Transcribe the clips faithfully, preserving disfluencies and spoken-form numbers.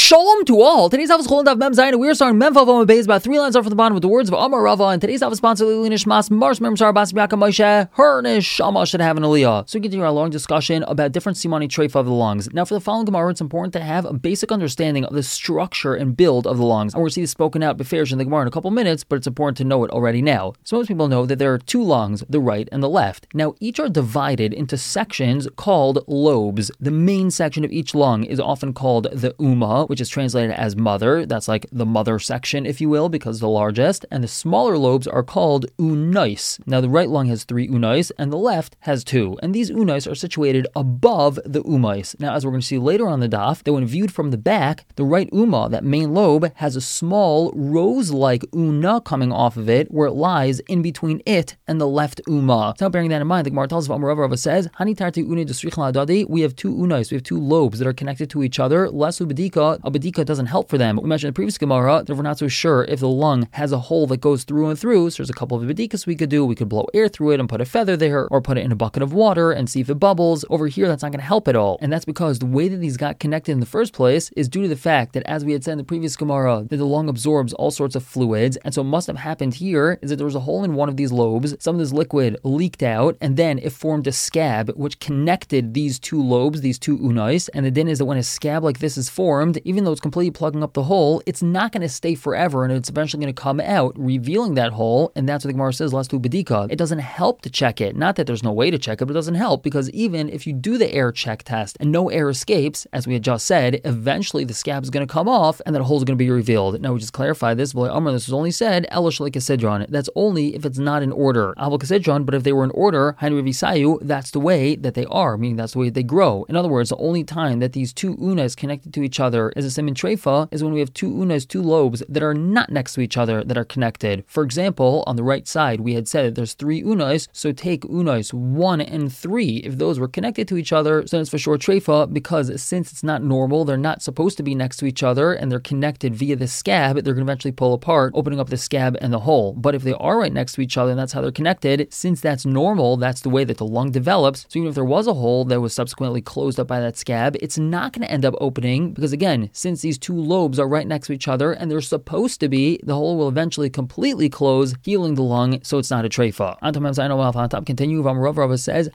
Shalom to all. Today's Daf is Chol Daf Mem Zayin. We are starting Mem Vav Amud Beis about three lines off from the bottom with the words of Amar Rava. And today's Daf is sponsored by Nishmas Mars Mem Shar Bas Biaka Moshe. Her neshama should have an aliyah. So we continue our long discussion about different simani treifa of the lungs. Now, for the following Gemara, it's important to have a basic understanding of the structure and build of the lungs. And we're going to see this spoken out beferish in the Gemara in a couple minutes, but it's important to know it already now. So most people know that there are two lungs, the right and the left. Now, each are divided into sections called lobes. The main section of each lung is often called the uma, which is translated as mother. That's like the mother section, if you will, because it's the largest. And the smaller lobes are called unais. Now, the right lung has three unais, and the left has two. And these unais are situated above the umais. Now, as we're going to see later on the daf, that when viewed from the back, the right uma, that main lobe, has a small rose-like una coming off of it, where it lies in between it and the left uma. So now, bearing that in mind, the Gemara tells of Amar Rava says, Hani tarti une desrichla adadi. We have two unais, we have two lobes that are connected to each other. Lesu bedika, a bedika doesn't help for them. We mentioned in the previous Gemara that we're not so sure if the lung has a hole that goes through and through. So there's a couple of bedikas we could do. We could blow air through it and put a feather there, or put it in a bucket of water and see if it bubbles. Over here, that's not going to help at all. And that's because the way that these got connected in the first place is due to the fact that, as we had said in the previous Gemara, that the lung absorbs all sorts of fluids. And so what must have happened here is that there was a hole in one of these lobes. Some of this liquid leaked out, and then it formed a scab which connected these two lobes, these two unais. And the din is that when a scab like this is formed, even though it's completely plugging up the hole, it's not going to stay forever, and it's eventually going to come out, revealing that hole. And that's what the Gemara says, last two bedika. It doesn't help to check it. Not that there's no way to check it, but it doesn't help, because even if you do the air check test and no air escapes, as we had just said, eventually the scab is going to come off and that hole is going to be revealed. Now we just clarify this. This was only said elish like a sidron. That's only if it's not in order. Avol kasidron, but if they were in order, hainu revisayu, that's the way that they are, meaning that's the way they grow. In other words, the only time that these two unas connected to each other as a siman treifa is when we have two unas, two lobes that are not next to each other, that are connected. For example, on the right side, we had said that there's three unas, so take unas one and three. If those were connected to each other, so it's for sure treifa, because since it's not normal, they're not supposed to be next to each other, and they're connected via the scab, they're going to eventually pull apart, opening up the scab and the hole. But if they are right next to each other, and that's how they're connected, since that's normal, that's the way that the lung develops, so even if there was a hole that was subsequently closed up by that scab, it's not going to end up opening, because again, since these two lobes are right next to each other, and they're supposed to be, the hole will eventually completely close, healing the lung, so it's not a treifa. Continue, Rava says,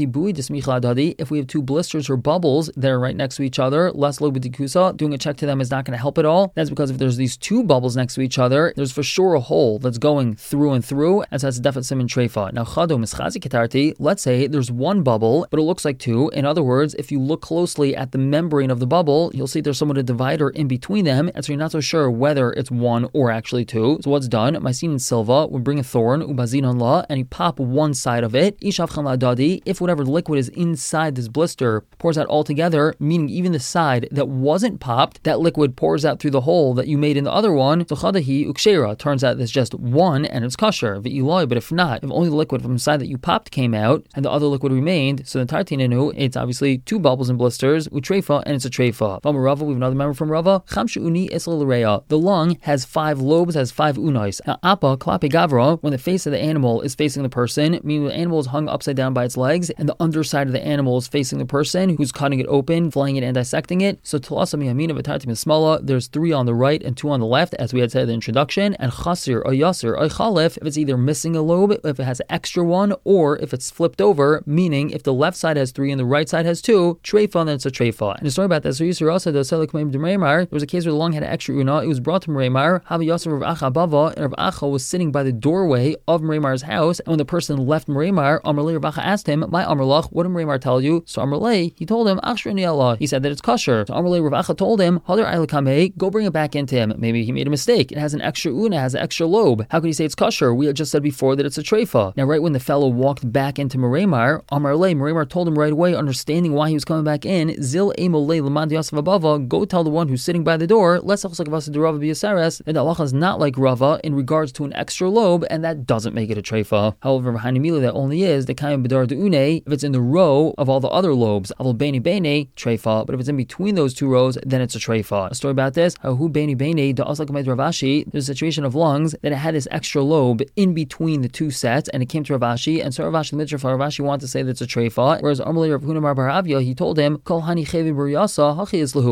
if we have two blisters or bubbles that are right next to each other, less lobe dikusa, doing a check to them is not going to help at all. That's because if there's these two bubbles next to each other, there's for sure a hole that's going through and through, and so that's a definite siman treifa. Now, chado mischazi ketarti, let's say there's one bubble, but it looks like two. In other words, if you look closely at the membrane of the bubble, you'll see there's somewhat a divider in between them, and so you're not so sure whether it's one or actually two. So what's done? Mycene and Silva would bring a thorn, ubazin on law, and you pop one side of it. Ishavchan ladadi, if whatever liquid is inside this blister pours out all together, meaning even the side that wasn't popped, that liquid pours out through the hole that you made in the other one. So chadahi ukshera, turns out there's just one and it's kosher. V'iloi, but if not, if only the liquid from the side that you popped came out and the other liquid remained, so the tartinenu, it's obviously two bubbles and blisters, utreifa, and it's a treifa. From Rava, we have another member from Rava. Chamshu uni isla l'reya. The lung has five lobes, has five unais. Apa klape gavra, when the face of the animal is facing the person, meaning the animal is hung upside down by its legs, and the underside of the animal is facing the person who's cutting it open, flaying it, and dissecting it. So talasam yamina v'tartim smala. There's three on the right and two on the left, as we had said in the introduction. And chasir or yasir or chalif, if it's either missing a lobe, if it has an extra one, or if it's flipped over, meaning if the left side has three and the right side has two, treifa, then it's a treifa. And the story about that, so Yisrael also does there was a case where the lung had an extra una. It was brought to Mereimar. Havi Yasir Rav Acha Bava, and Rav Acha was sitting by the doorway of Mereimar's house. And when the person left Mereimar, Amrlei Rav Acha asked him, "My Amrlach, what did Mereimar tell you?" So Amrlei, he told him, "Achshruni Allah." He said that it's kosher. So Amrlei Rav Acha told him, "Hadar Eilakamei, go bring it back into him. Maybe he made a mistake. It has an extra una, it has an extra lobe. How could he say it's kosher? We had just said before that it's a treifa." Now, right when the fellow walked back into Mereimar, Amrlei, Mereimar told him right away, understanding why he was coming back in, Zil Emolei Lamad Yosef Abava, go tell the one who's sitting by the door, let's also give us a Rava Biyasares, and Allah is not like Rava in regards to an extra lobe, and that doesn't make it a treifa. However, Hanimila, that only is the Kayim Bidar Deune, if it's in the row of all the other lobes, Avol Beni Bene, treifa, but if it's in between those two rows, then it's a treifa. A story about this, Hu Beni Bene, the Aslakamed Ravashi, there's a situation of lungs that it had this extra lobe in between the two sets, and it came to Ravashi, and so Ravashi, the Mitzvah, Ravashi wanted to say that it's a treifa, whereas Amalei Rav Huna Bar Baravia, he told him, Kol Hani Chevi Bur Yasa, Hachi Islahu. All these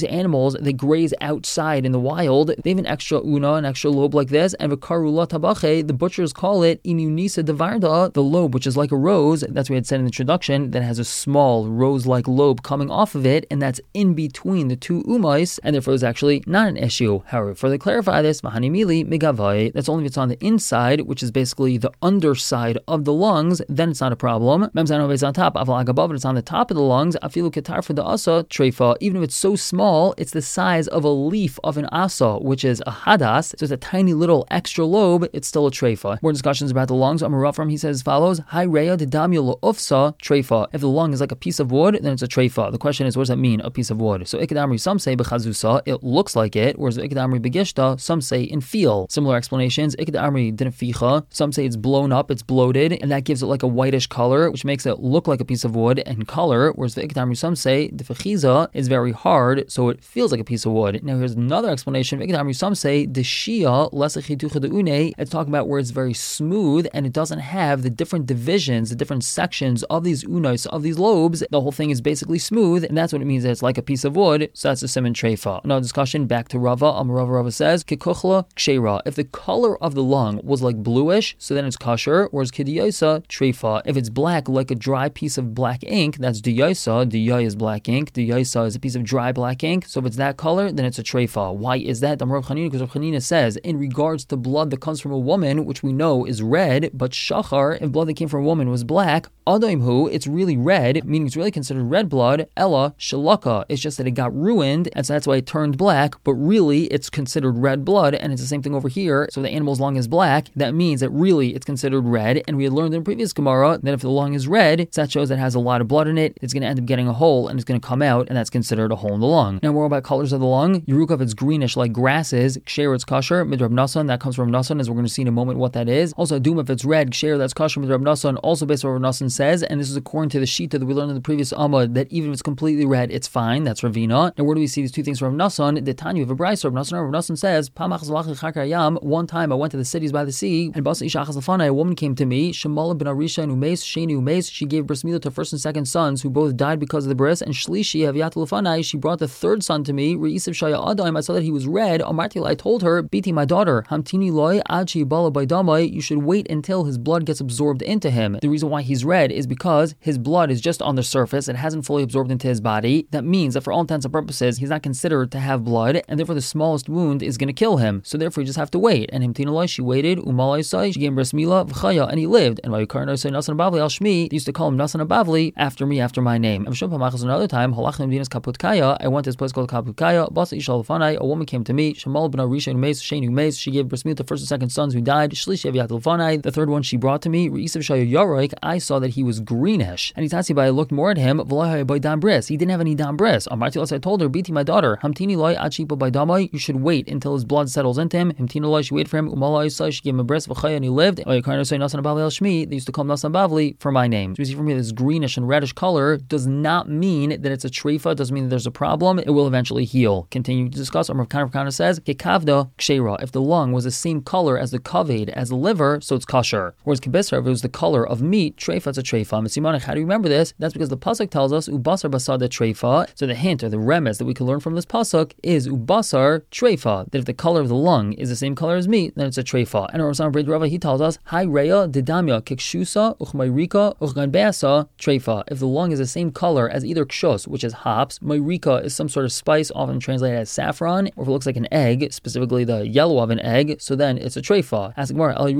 animals, they graze outside in the wild, they have an extra una, an extra lobe like this, and v'karula tabache, the butchers call it inunisa devarda, the lobe which is like a rose. That's what we had said in the introduction, that has a small rose-like lobe coming off of it, and that's in between the two umais, and therefore is actually not an issue. However, for to clarify this, mahanimili migavai, that's only if it's on the inside, which is basically the underside of the lungs, then it's not a problem. Memzano is on top, avalag above it, it's on the top of the lungs. Afilu ketar for the asa treifa, even if it's so small, it's the size of a leaf of an asa, which is a hadas, so it's a tiny little extra lobe, it's still a treifa. More discussions about the lungs. Amarafram, he says as follows: Hi reya de damyo ufsa treifa. If the lung is like a piece of wood, then it's a treifa. The question is, what does that mean, a piece of wood? So ikadamri, some say bechazusa, it looks like it, whereas ikadamri begishta, some say in feel. Similar explanations. Ikadamri dinficha, some say it's blown up, it's bloated, and that gives it like a whitish color, which makes it look like a piece of wood and color. Whereas the ikadamri, some say the fechiza is very hard, so it feels like a piece of wood. Now here's another explanation. Ikadamri, some say the shia lesachitucha de une. It's talking about where it's very smooth and it doesn't have the different divisions, the different sections of these unais, of these lobes. The whole thing is basically smooth, and that's what it means that it's like a piece of wood. So that's the siman treifa. Another discussion. Back to Rava. Um, Rava Rava says kikuchla kshera. If the color of the lung was like bluish, so then it's kosher. Whereas kidiyasa treifa. If it's black like a dry piece of black ink, that's diyasa. Diyah is black ink. Diyasa is a piece of dry black ink. So if it's that color, then it's a treifa. Why is that? Rav Chanina, because Rav Chanina says in regards to blood that comes from a woman, which we know is red, but shachar, if blood that came from a woman was black, adaimhu, it's really red, meaning it's really considered red blood. Ella shalaka, it's just that it got ruined, and so that's why it turned black. But really, it's considered red blood, and it's the same thing over here. So the animal's lung is black. That means that really it's considered red. And we had learned in previous Gemara that if the lung is red, so that shows that it has a lot of blood in it. It's going to end up getting a hole, and it's going to come out, and that's considered a hole in the lung. Now more about colors of the lung. Yerukah, if it's greenish like grasses, ksher, it's kosher. Midrab nasan, that comes from nasan, as we're going to see in a moment what that is. Also adum, if it's red, ksher, that's kosher. Midrab nasan, also based on what Rav Nasan says, and this is according to the shita that we learned in the previous Amud, that even if it's completely red, it's fine. That's Ravina. Now where do we see these two things from Rav Nasan? The Tanya of a Brayso, Rav Nasan, Rav Nasan says, one time I went to the cities by the sea, and Basa Isha Achas Lefana, a woman came to me, Shemala ben Arisha and Umeis, Sheni Umeis, she gave bris milah to first and second sons, who both died because of the bris, and Shlishi Aviat Lefanai, she brought the third son to me, Reisiv Shaya Adaim, I saw that he was red. Amartil, I told her, Biti, my daughter, Hamtini loy Achi Bala Baidamai, you should wait until his blood gets absorbed into him. The reason why he's red is because his blood is just on the surface, it hasn't fully absorbed into his body. That means that for all intents and purposes, he's not considered to have blood, and therefore the smallest wound is going to kill him. So therefore you just have to wait. And Hamtini loy, she waited, Umalai Sai, she gave him bris milah, V'chaya, and he lived. And Vayukarno say Nasan Bavli al Shmi, they used to call him Nasan Bavli after me, after my name. Another time, Halachim Dinas Kaputkaya, I went to this place called Kaputkaya, Basa Isha Lefanai, a woman came to me, Shemal ben Arisha and Umeis, Sheni Umeis, she gave bris milah to first and second sons who died, Shlishi Aviat Lefanai, the third one she brought to me, Reisiv Shaya Yaroik, I saw that he was greenish. And Itasi, I looked more at him, V'lahai by dam bris, he didn't have any dam bris. Amartilos, I told her, Biti, my daughter, Hamtini loy Achipa by damai, you should wait until his blood settles into him. Hamtini loy, she waited for him, Umalai Sai, she gave him a bris, V'chaya, and he lived. Vayukarno say Nasan Bavli al Shmi, they used to call him Nasan Bavli for my name. So we see from here this greenish and reddish color does not mean that it's a treifa, doesn't mean that there's a problem, it will eventually heal. Continue to discuss. Rav Kana says, Kekavda kshera, if the lung was the same color as the kaved, as the liver, so it's kosher. Whereas kibisar, if it was the color of meat, treifa, it's a treifa. Mesimanach, how do you remember this? That's because the pasuk tells us, ubasar basada treifa. So the hint or the remes that we can learn from this pasuk is ubasar treifa, that if the color of the lung is the same color as meat, then it's a treifa. And Rav Brid Rava, he tells us, Hi reya didamya kikshusa uchmayrika uchgan beasa treifa. If the lung is the same color as either kshus, which is hops, mayrika is some sort of spice, often translated as saffron, or if it looks like an egg, specifically the yellow of an egg, so then it's a treifa. Ask Gemara, so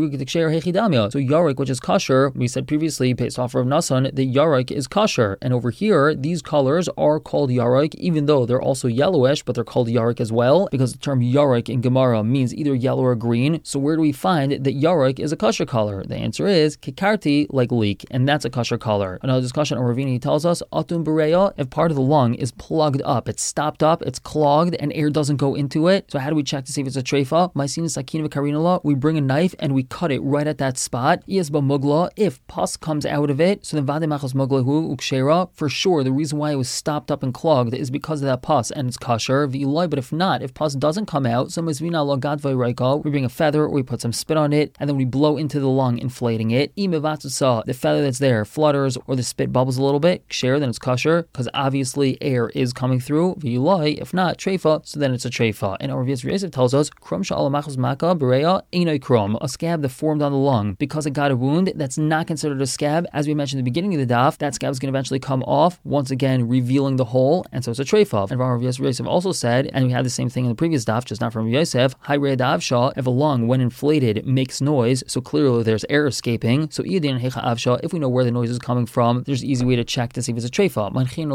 yarik, which is kosher, we said previously, based off of Nasan, that yarik is kosher. And over here, these colors are called yarik, even though they're also yellowish, but they're called yarik as well, because the term yarik in Gemara means either yellow or green. So where do we find that yarik is a kosher color? The answer is kikarti, like leek, and that's a kosher color. Another discussion on Ravina, he tells us, atum bereya, if part of the lung is plugged up, it's stopped up, it's clogged, and air doesn't go into it. So how do we check to see if it's a treifa? Mycena sakina v'karinala, we bring a knife and we cut it right at that spot. Yesba mugla, if pus comes out of it, so then vade machos muglahu ukshera, for sure the reason why it was stopped up and clogged is because of that pus, and it's kosher. V'iloi, but if not, if pus doesn't come out, so mizvina logad v'iraika, we bring a feather, or we put some spit on it, and then we blow into the lung, inflating it. Imevatsusa, the feather that's there flutters, or the spit bubbles a little bit, ksher, then it's kosher, because obviously air is coming through. true. V'yulai, if not, treifa, so then it's a treifa. And our Rav Yosef tells us, krum sha'ala machos maka bereya einoi krum, a scab that formed on the lung because it got a wound. That's not considered a scab. As we mentioned at the beginning of the daf, that scab is going to eventually come off, once again revealing the hole, and so it's a treifa. And Rav Yosef also said, and we had the same thing in the previous daf, just not from Rav Yosef, hi re davsha, if a lung when inflated makes noise, so clearly there's air escaping. So iyadin hecha avsha, if we know where the noise is coming from, there's an easy way to check to see if it's a treifa.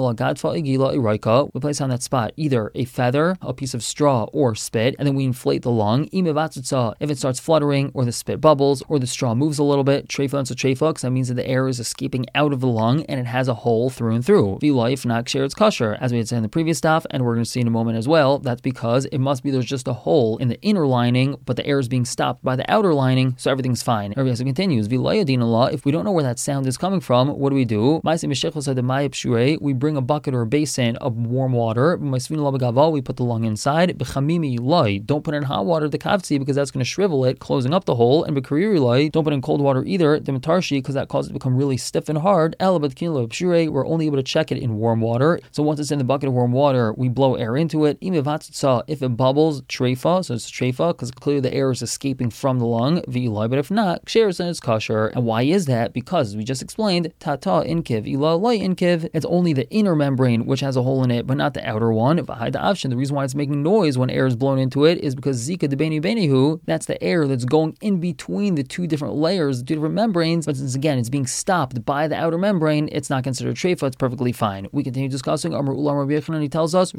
We place on that spot either a feather, a piece of straw, or spit, and then we inflate the lung. If it starts fluttering, or the spit bubbles, or the straw moves a little bit, treifa and treifa, because that means that the air is escaping out of the lung and it has a hole through and through. If not, share it's kosher, as we had said in the previous stuff, and we're going to see in a moment as well. That's because it must be there's just a hole in the inner lining, but the air is being stopped by the outer lining, so everything's fine. Rabbi Yosef continues, if we don't know where that sound is coming from, what do we do? We bring a bucket or a basin of warm water. We put the lung inside. Don't put in hot water, the kavtzi, because that's going to shrivel it, closing up the hole. And don't put in cold water either, the matarshi, because that causes it to become really stiff and hard. We're only able to check it in warm water. So once it's in the bucket of warm water, we blow air into it. If it bubbles, treifa, so it's treifa, because clearly the air is escaping from the lung. But if not, ksheres, then it's kosher. And why is that? Because, as we just explained, tata inkiv, ila loy inkiv, it's only the inner membrane which has a hole in it, but not the outer one. The reason why it's making noise when air is blown into it is because zika debeni benihu, that's the air that's going in between the two different layers, the two different membranes, but since again it's being stopped by the outer membrane, it's not considered treifa, it's perfectly fine. We continue discussing. Amar Ulam Rabbi Yochanan, he tells us,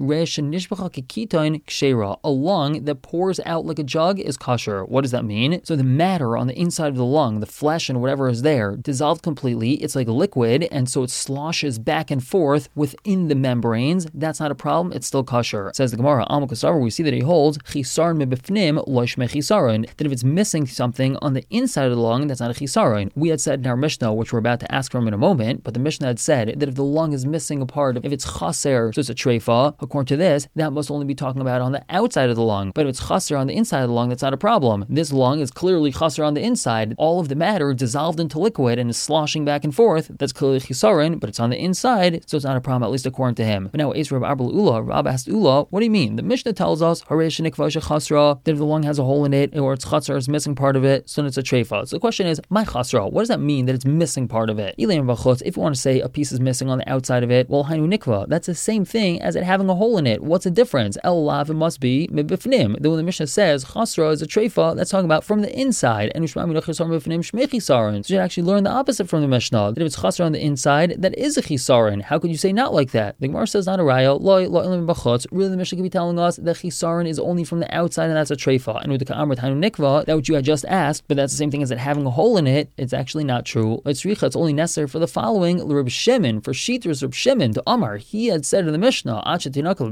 a lung that pours out like a jug is kosher. What does that mean? So the matter on the inside of the lung, the flesh and whatever is there, dissolved completely, it's like liquid, and so it sloshes back and forth within the membranes. That's not a problem, it's still kosher. Says the Gemara, we see that he holds chisaron mebifnim lo shmei chisaron, that if it's missing something on the inside of the lung, that's not a chisaron. We had said in our Mishnah, which we're about to ask from in a moment, but the Mishnah had said that if the lung is missing a part, if it's chaser, so it's a treifa, according to this, that must only be talking about on the outside of the lung. But if it's chaser on the inside of the lung, that's not a problem. This lung is clearly chaser on the inside. All of the matter dissolved into liquid and is sloshing back and forth. That's clearly chisaron, but it's on the inside, so it's not a problem, at least according to him. But now, Eis Rab Abel Ula, Rab asked Ula, what do you mean? The Mishnah tells us, that if the lung has a hole in it, or it's chaser, is missing part of it, so it's a treifa. So the question is, my chasra, what does that mean that it's missing part of it? If you want to say a piece is missing on the outside of it, well, hainu nikva, that's the same thing as it having a hole in it. What's the difference? El lav, it must be mebifnim. Then when the Mishnah says chasra is a treifa, that's talking about from the inside. And so you should actually learn the opposite from the Mishnah, that if it's chasra on the inside, that is a chisaron. How could you say not like that? The Gemara says not a raya. Really, the Mishnah could be telling us that chisaron is only from the outside, and that's a treifa. And with the ka'amr hainu nikva, that which you had just asked, but that's the same thing as it having a hole in it, it's actually not true. It's richa, it's only necessary for the following, Reb Shimon, for Shitras Reb Shimon, to Amar, he had said in the Mishnah, that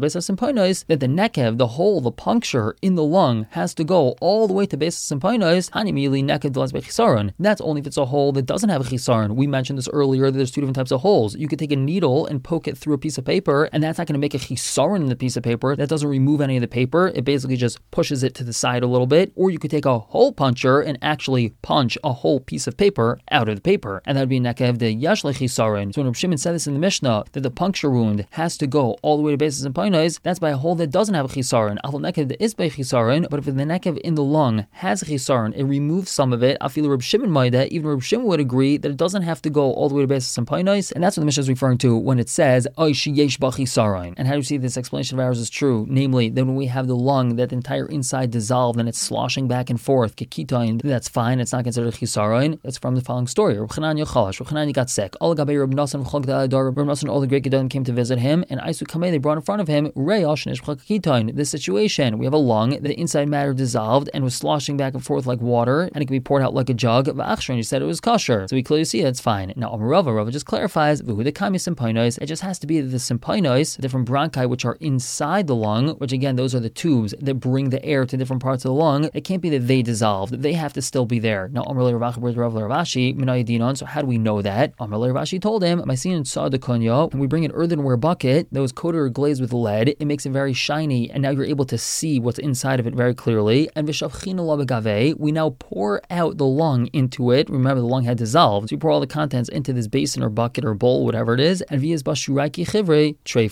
the nekev, the hole, the puncture in the lung, has to go all the way to Beis Simpainos, Hanimili nekev delas bechisaron. That's only if it's a hole that doesn't have a chisaron. We mentioned this earlier, that there's two different types of holes. You could take a needle and poke it through a piece of paper, and that's not going to make a chisaron in the piece of paper. That doesn't remove any of the paper. It basically just pushes it to the side a little bit. Or you could take a hole puncher and actually punch a whole piece of paper out of the paper, and that would be nekev de yashle chisaron. So when Reb Shimon said this in the Mishnah, that the puncture wound has to go all the way to basis and painos, that's by a hole that doesn't have a chisaron. Afal nekev de is by chisaron, but if the nekev in the lung has a chisaron, it removes some of it. I feel Reb Shimon maida, even Reb Shimon would agree that it doesn't have to go all the way to basis and painos, and that's what the Mishnah is referring to when it says oy sheyesh ba chisaron. And how do you see this explanation of ours is true? Namely, that when we have the lung, that the entire inside dissolved and it's sloshing back and forth, kekitain, that's fine, it's not considered chisaron. It's from the following story. Reb Chananya chalash, Reb Chananya got sick. All Gabe Reb Nasan v'chol Gdal Adar, Reb Nasan, all the great Gedolim came to visit him, and Aisu Kamei, they brought in front of him Reyash Nish Kekitain. This situation, we have a lung, the inside matter dissolved and was sloshing back and forth like water, and it can be poured out like a jug. V'achshon, you said it was kosher, so we clearly see it, it's fine. Now Amarava, Rava just clarifies, V'hu the Kami Simpainos, it just has to be the Simpainos, the different bronchi which are inside the lung, which again, those are the tubes that bring the air to different parts of the lung. It can't be that they dissolved, they have to still be there. Now Amarle Ravacha B'rez Rav Ravashi, Minay Dinon, so how do we know that? Amarle Ravashi told him, my sin saw the konyo, and we bring an earthenware bucket that was coated or glazed with lead, it makes it very shiny, and now you're able to see what's inside of it very clearly. And Vishavchina La Begave, we now pour out the lung into it. Remember, the lung had dissolved, so we pour all the contents into this basin or bucket or bowl, whatever it is, and Vias Bashuraiki Chivre Treifa. If they're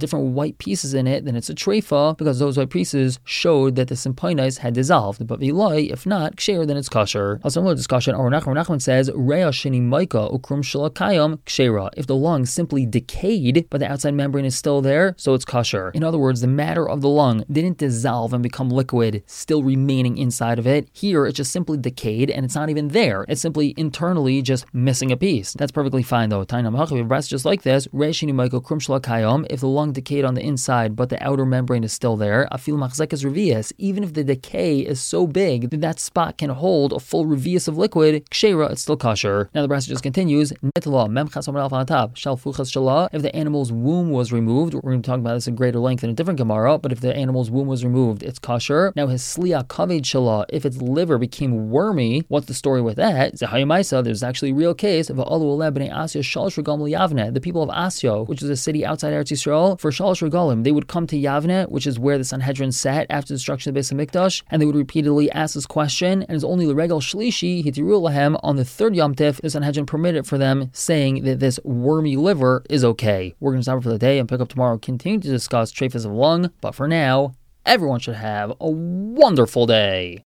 different white pieces in it, then it's a treifa because those white pieces showed that the sympinais had dissolved. But viloi, if not, ksher, then it's kosher. A similar discussion, Or Nachman says, Rea sheni maika ukrum shalakayam kshera. If the lung simply decayed, but the outside membrane is still there, so it's kosher. In other words, the matter of the lung didn't dissolve and become liquid, still remaining inside of it. Here, it just simply decayed, and it's not even there. It's simply internally just missing a piece. That's perfectly fine, though. Tainam hachav breast just like this. Rea sheni maika ukrum shalakayam. If the lung decayed on the inside, but the outer membrane is still there, afil machzekas revius. Even if the decay is so big that that spot can hold a full revius of liquid, kshera, it's still kosher. Now the brass just continues. Nitla memchas amar alf hatab shal fuchas shala. If the animal's womb was removed, we're going to talk about this in greater length in a different gemara. But if the animal's womb was removed, it's kosher. Now his sliya kaved shala. If its liver became wormy, what's the story with that? Zehayamaisa. There's actually a real case of alu oleh bnei Asya shalosh regalim Yavne. The people of Asya, which is a city outside Eretz Yisrael, for shalosh regalim, they would come to Yavne, which is where the Sanhedrin sat after the destruction of the Beis Hamikdash, and they would repeatedly ask this question. And it's only the regal shlishi hitiru lahem on the third Yom Tif, the Sanhedrin permitted for them, saying that this wormy liver is okay. We're going to stop for the day and pick up tomorrow, continue to discuss treifas of lung. But for now, everyone should have a wonderful day.